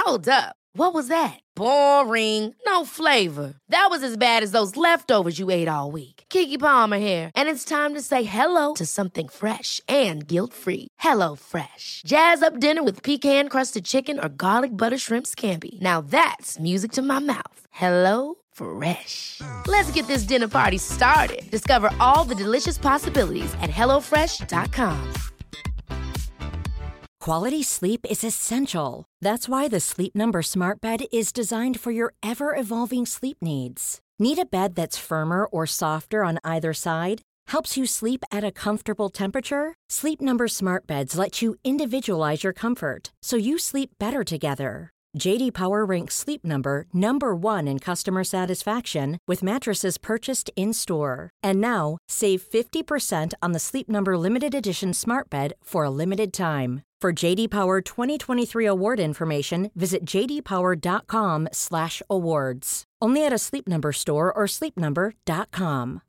Hold up. What was that? Boring. No flavor. That was as bad as those leftovers you ate all week. Keke Palmer here, and it's time to say hello to something fresh and guilt-free. Hello Fresh. Jazz up dinner with pecan-crusted chicken or garlic butter shrimp scampi. Now that's music to my mouth. Hello Fresh. Let's get this dinner party started. Discover all the delicious possibilities at hellofresh.com. Quality sleep is essential. That's why the Sleep Number Smart Bed is designed for your ever-evolving sleep needs. Need a bed that's firmer or softer on either side? Helps you sleep at a comfortable temperature? Sleep Number Smart Beds let you individualize your comfort, so you sleep better together. J.D. Power ranks Sleep Number number 1 in customer satisfaction with mattresses purchased in-store. And now, save 50% on the Sleep Number Limited Edition Smart Bed for a limited time. For J.D. Power 2023 award information, visit jdpower.com/awards. Only at a Sleep Number store or sleepnumber.com.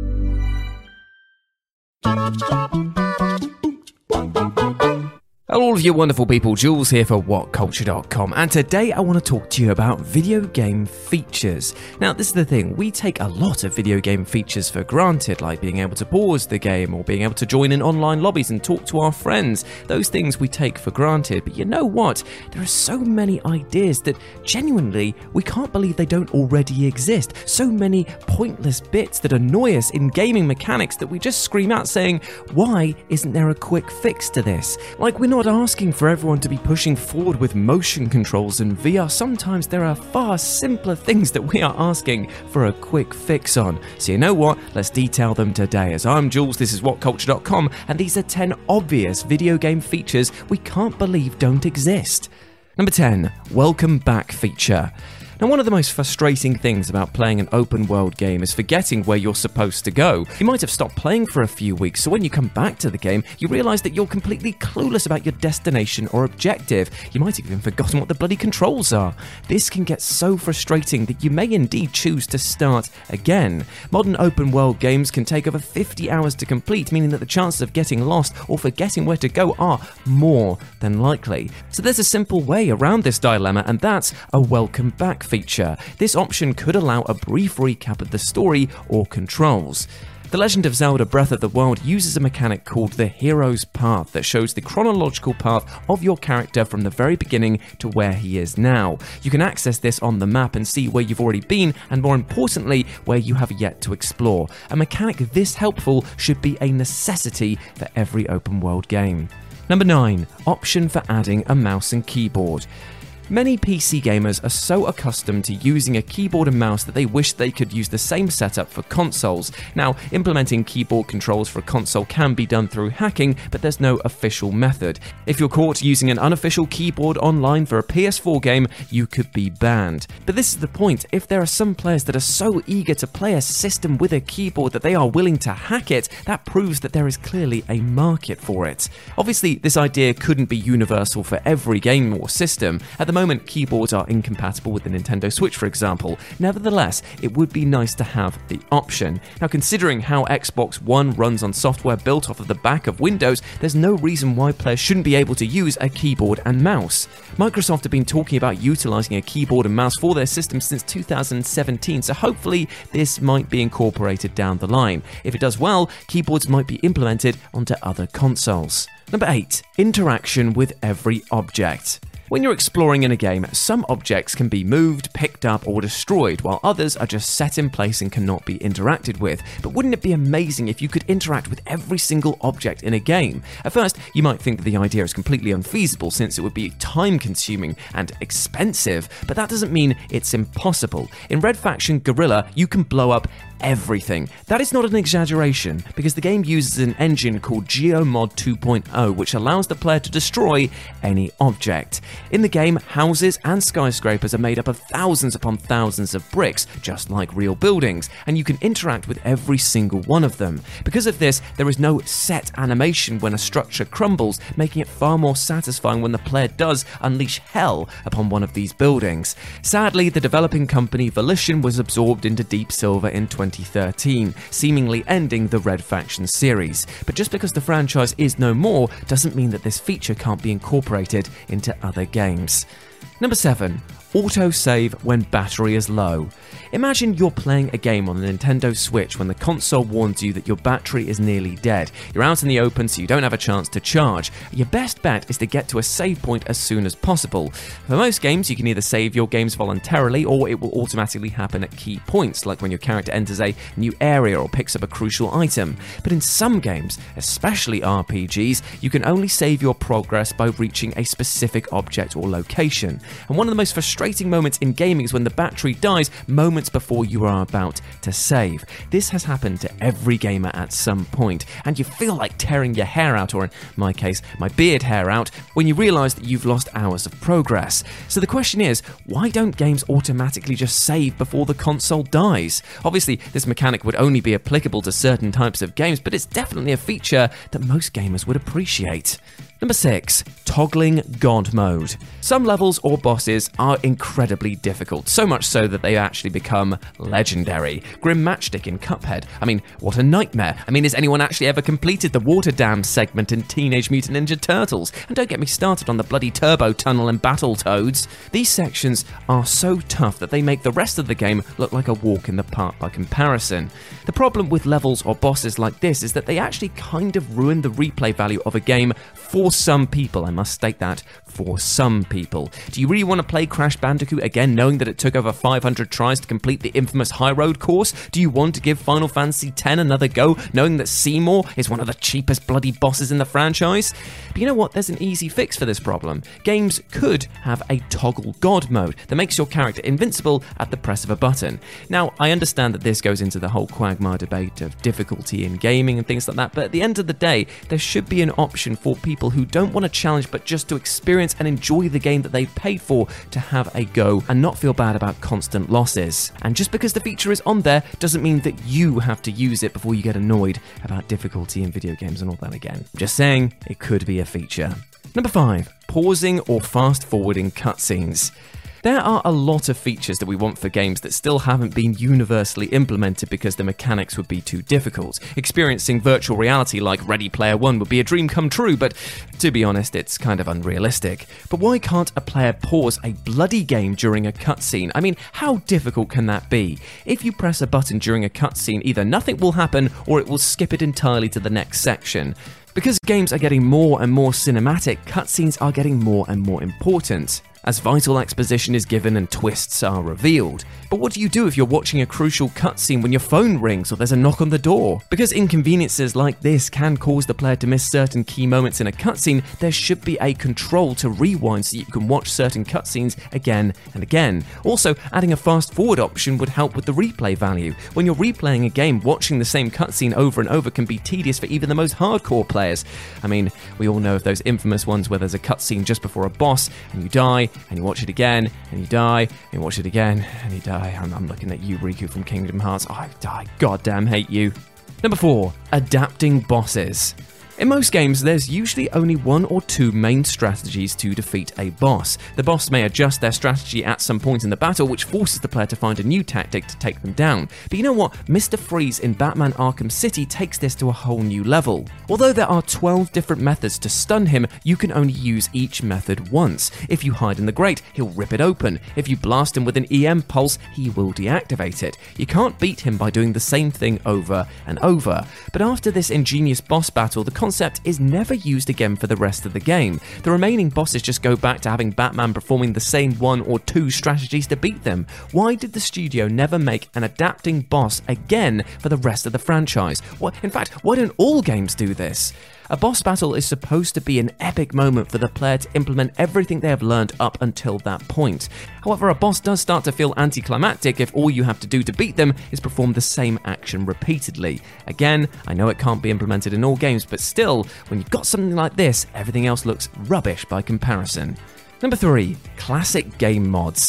Hello all of you wonderful people, Jules here for WhatCulture.com, and today I want to talk to you about video game features. Now this is the thing, we take a lot of video game features for granted, like being able to pause the game or being able to join in online lobbies and talk to our friends. Those things we take for granted, but you know what? There are so many ideas that genuinely we can't believe they don't already exist. So many pointless bits that annoy us in gaming mechanics that we just scream out saying, why isn't there a quick fix to this? Like, we're not asking for everyone to be pushing forward with motion controls and VR. Sometimes there are far simpler things that we are asking for a quick fix on. So you know what? Let's detail them today. As I'm Jules, this is WhatCulture.com, and these are 10 obvious video game features we can't believe don't exist. Number 10, Welcome Back feature. Now, one of the most frustrating things about playing an open world game is forgetting where you're supposed to go. You might have stopped playing for a few weeks, so when you come back to the game, you realise that you're completely clueless about your destination or objective. You might have even forgotten what the bloody controls are. This can get so frustrating that you may indeed choose to start again. Modern open world games can take over 50 hours to complete, meaning that the chances of getting lost or forgetting where to go are more than likely. So there's a simple way around this dilemma, and that's a Welcome Back feature. This option could allow a brief recap of the story or controls. The Legend of Zelda Breath of the Wild uses a mechanic called the Hero's Path that shows the chronological path of your character from the very beginning to where he is now. You can access this on the map and see where you've already been, and more importantly, where you have yet to explore. A mechanic this helpful should be a necessity for every open world game. Number 9, option for adding a mouse and keyboard. Many PC gamers are so accustomed to using a keyboard and mouse that they wish they could use the same setup for consoles. Now, implementing keyboard controls for a console can be done through hacking, but there's no official method. If you're caught using an unofficial keyboard online for a PS4 game, you could be banned. But this is the point, if there are some players that are so eager to play a system with a keyboard that they are willing to hack it, that proves that there is clearly a market for it. Obviously, this idea couldn't be universal for every game or system. At the moment, keyboards are incompatible with the Nintendo Switch, for example. Nevertheless, it would be nice to have the option. Now, considering how Xbox One runs on software built off of the back of Windows, there's no reason why players shouldn't be able to use a keyboard and mouse. Microsoft have been talking about utilizing a keyboard and mouse for their system since 2017, so hopefully this might be incorporated down the line. If it does well, keyboards might be implemented onto other consoles. Number 8, interaction with every object. When you're exploring in a game, some objects can be moved, picked up, or destroyed, while others are just set in place and cannot be interacted with. But wouldn't it be amazing if you could interact with every single object in a game? At first, you might think that the idea is completely unfeasible since it would be time-consuming and expensive, but that doesn't mean it's impossible. In Red Faction Guerrilla, you can blow up everything. That is not an exaggeration, because the game uses an engine called GeoMod 2.0, which allows the player to destroy any object. In the game, houses and skyscrapers are made up of thousands upon thousands of bricks, just like real buildings, and you can interact with every single one of them. Because of this, there is no set animation when a structure crumbles, making it far more satisfying when the player does unleash hell upon one of these buildings. Sadly, the developing company Volition was absorbed into Deep Silver in 2013, seemingly ending the Red Faction series. But just because the franchise is no more doesn't mean that this feature can't be incorporated into other games. Number 7. Autosave when battery is low. Imagine you're playing a game on the Nintendo Switch when the console warns you that your battery is nearly dead. You're out in the open, so you don't have a chance to charge. Your best bet is to get to a save point as soon as possible. For most games, you can either save your games voluntarily or it will automatically happen at key points, like when your character enters a new area or picks up a crucial item. But in some games, especially RPGs, you can only save your progress by reaching a specific object or location. And one of the most frustrating moments in gaming is when the battery dies moments before you are about to save. This has happened to every gamer at some point, and you feel like tearing your hair out, or in my case, my beard hair out, when you realise that you've lost hours of progress. So the question is, why don't games automatically just save before the console dies? Obviously, this mechanic would only be applicable to certain types of games, but it's definitely a feature that most gamers would appreciate. Number 6. Toggling God Mode. Some levels or bosses are incredibly difficult, so much so that they actually become legendary. Grim Matchstick in Cuphead. I mean, what a nightmare. I mean, has anyone actually ever completed the Water Dam segment in Teenage Mutant Ninja Turtles? And don't get me started on the bloody Turbo Tunnel and Battletoads. These sections are so tough that they make the rest of the game look like a walk in the park by comparison. The problem with levels or bosses like this is that they actually kind of ruin the replay value of a game for some people. I must state that, for some people. Do you really want to play Crash Bandicoot again knowing that it took over 500 tries to complete the infamous High Road course? Do you want to give Final Fantasy X another go knowing that Seymour is one of the cheapest bloody bosses in the franchise? But you know what? There's an easy fix for this problem. Games could have a toggle God mode that makes your character invincible at the press of a button. Now, I understand that this goes into the whole quagmire debate of difficulty in gaming and things like that, but at the end of the day, there should be an option for people who don't want a challenge but just to experience and enjoy the game that they've paid for to have a go and not feel bad about constant losses. And just because the feature is on there doesn't mean that you have to use it before you get annoyed about difficulty in video games and all that again. Just saying, it could be a feature. Number 5. Pausing or fast forwarding cutscenes. There are a lot of features that we want for games that still haven't been universally implemented because the mechanics would be too difficult. Experiencing virtual reality like Ready Player One would be a dream come true, but to be honest, it's kind of unrealistic. But why can't a player pause a bloody game during a cutscene? I mean, how difficult can that be? If you press a button during a cutscene, either nothing will happen or it will skip it entirely to the next section. Because games are getting more and more cinematic, cutscenes are getting more and more important, as vital exposition is given and twists are revealed. But what do you do if you're watching a crucial cutscene when your phone rings or there's a knock on the door? Because inconveniences like this can cause the player to miss certain key moments in a cutscene, there should be a control to rewind so you can watch certain cutscenes again and again. Also, adding a fast forward option would help with the replay value. When you're replaying a game, watching the same cutscene over and over can be tedious for even the most hardcore players. I mean, we all know of those infamous ones where there's a cutscene just before a boss and you die, and you watch it again, and you die, and you watch it again, and you die. I'm looking at you, Riku from Kingdom Hearts. I goddamn hate you. Number 4. Adapting bosses. In most games, there's usually only one or two main strategies to defeat a boss. The boss may adjust their strategy at some point in the battle, which forces the player to find a new tactic to take them down. But you know what? Mr. Freeze in Batman Arkham City takes this to a whole new level. Although there are 12 different methods to stun him, you can only use each method once. If you hide in the grate, he'll rip it open. If you blast him with an EM pulse, he will deactivate it. You can't beat him by doing the same thing over and over. But after this ingenious boss battle, the concept is never used again for the rest of the game. The remaining bosses just go back to having Batman performing the same one or two strategies to beat them. Why did the studio never make an adapting boss again for the rest of the franchise? In fact, why don't all games do this? A boss battle is supposed to be an epic moment for the player to implement everything they have learned up until that point. However, a boss does start to feel anticlimactic if all you have to do to beat them is perform the same action repeatedly. Again, I know it can't be implemented in all games, but still, when you've got something like this, everything else looks rubbish by comparison. Number 3. Classic game mods.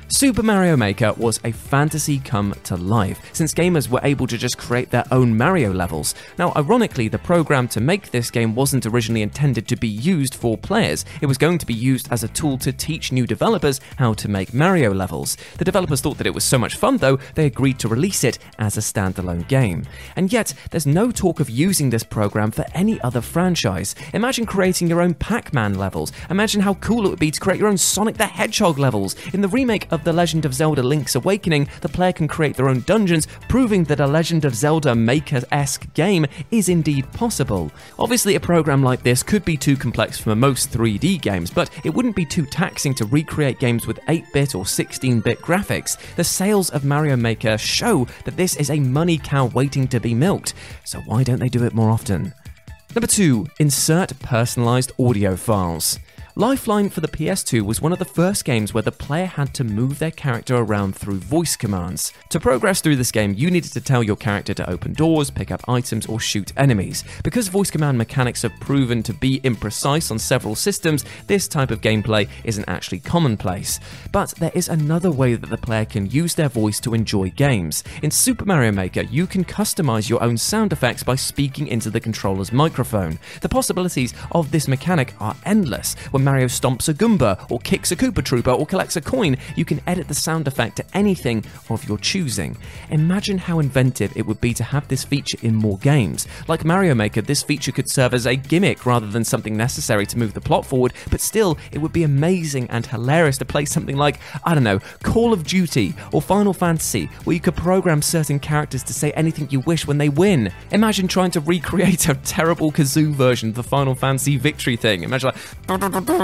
Super Mario Maker was a fantasy come to life, since gamers were able to just create their own Mario levels. Now, ironically, the program to make this game wasn't originally intended to be used for players. It was going to be used as a tool to teach new developers how to make Mario levels. The developers thought that it was so much fun, though, they agreed to release it as a standalone game. And yet, there's no talk of using this program for any other franchise. Imagine creating your own Pac-Man levels. Imagine how cool it would be to create your own Sonic the Hedgehog levels. In the remake of The Legend of Zelda Link's Awakening, the player can create their own dungeons, proving that a Legend of Zelda Maker-esque game is indeed possible. Obviously, a program like this could be too complex for most 3D games, but it wouldn't be too taxing to recreate games with 8-bit or 16-bit graphics. The sales of Mario Maker show that this is a money cow waiting to be milked, so why don't they do it more often? Number 2. Insert personalized audio files. Lifeline for the PS2 was one of the first games where the player had to move their character around through voice commands. To progress through this game, you needed to tell your character to open doors, pick up items, or shoot enemies. Because voice command mechanics have proven to be imprecise on several systems, this type of gameplay isn't actually commonplace. But there is another way that the player can use their voice to enjoy games. In Super Mario Maker, you can customize your own sound effects by speaking into the controller's microphone. The possibilities of this mechanic are endless. When Mario stomps a Goomba, or kicks a Koopa Trooper, or collects a coin, you can edit the sound effect to anything of your choosing. Imagine how inventive it would be to have this feature in more games. Like Mario Maker, this feature could serve as a gimmick rather than something necessary to move the plot forward, but still, it would be amazing and hilarious to play something like, I don't know, Call of Duty or Final Fantasy, where you could program certain characters to say anything you wish when they win. Imagine trying to recreate a terrible kazoo version of the Final Fantasy victory thing. Imagine like...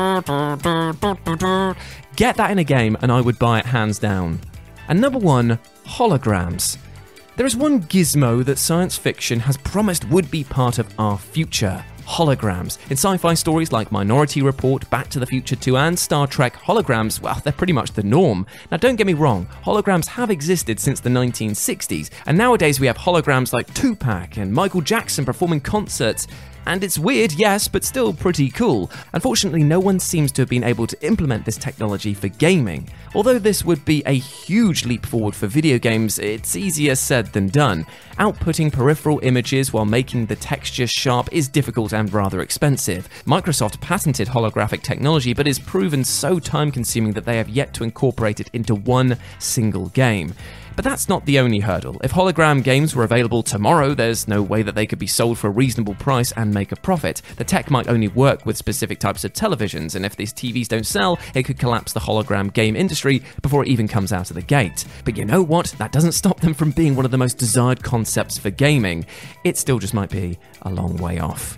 Get that in a game and I would buy it hands down. And number 1, holograms. There is one gizmo that science fiction has promised would be part of our future. Holograms. In sci-fi stories like Minority Report, Back to the Future 2 and Star Trek, holograms, well, they're pretty much the norm. Now don't get me wrong, holograms have existed since the 1960s, and nowadays we have holograms like Tupac and Michael Jackson performing concerts. And it's weird, yes, but still pretty cool. Unfortunately, no one seems to have been able to implement this technology for gaming. Although this would be a huge leap forward for video games, it's easier said than done. Outputting peripheral images while making the texture sharp is difficult and rather expensive. Microsoft patented holographic technology, but is proven so time-consuming that they have yet to incorporate it into one single game. But that's not the only hurdle. If hologram games were available tomorrow, there's no way that they could be sold for a reasonable price and make a profit. The tech might only work with specific types of televisions, and if these TVs don't sell, it could collapse the hologram game industry before it even comes out of the gate. But you know what? That doesn't stop them from being one of the most desired concepts for gaming. It still just might be a long way off.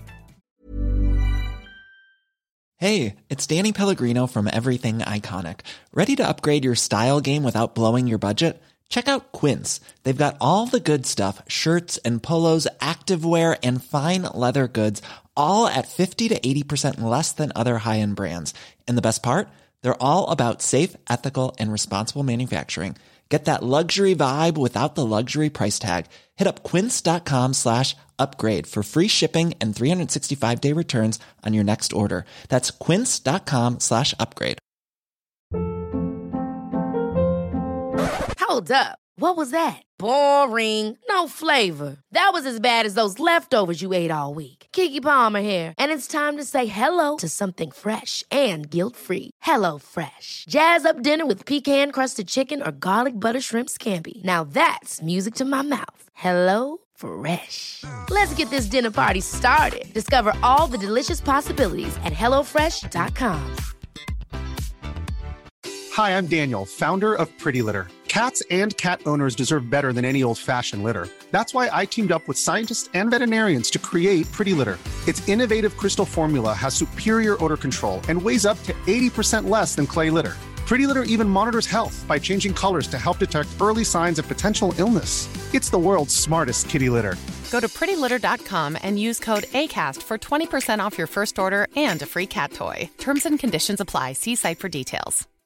Hey, it's Danny Pellegrino from Everything Iconic. Ready to upgrade your style game without blowing your budget? Check out Quince. They've got all the good stuff, shirts and polos, activewear, and fine leather goods, all at 50 to 80% less than other high-end brands. And the best part? They're all about safe, ethical, and responsible manufacturing. Get that luxury vibe without the luxury price tag. Hit up quince.com/upgrade for free shipping and 365-day returns on your next order. That's quince.com/upgrade. Hold up. What was that? Boring. No flavor. That was as bad as those leftovers you ate all week. Keke Palmer here, and it's time to say hello to something fresh and guilt-free. Hello Fresh. Jazz up dinner with pecan-crusted chicken or garlic butter shrimp scampi. Now that's music to my mouth. Hello Fresh. Let's get this dinner party started. Discover all the delicious possibilities at HelloFresh.com. Hi, I'm Daniel, founder of Pretty Litter. Cats and cat owners deserve better than any old-fashioned litter. That's why I teamed up with scientists and veterinarians to create Pretty Litter. Its innovative crystal formula has superior odor control and weighs up to 80% less than clay litter. Pretty Litter even monitors health by changing colors to help detect early signs of potential illness. It's the world's smartest kitty litter. Go to prettylitter.com and use code ACAST for 20% off your first order and a free cat toy. Terms and conditions apply. See site for details.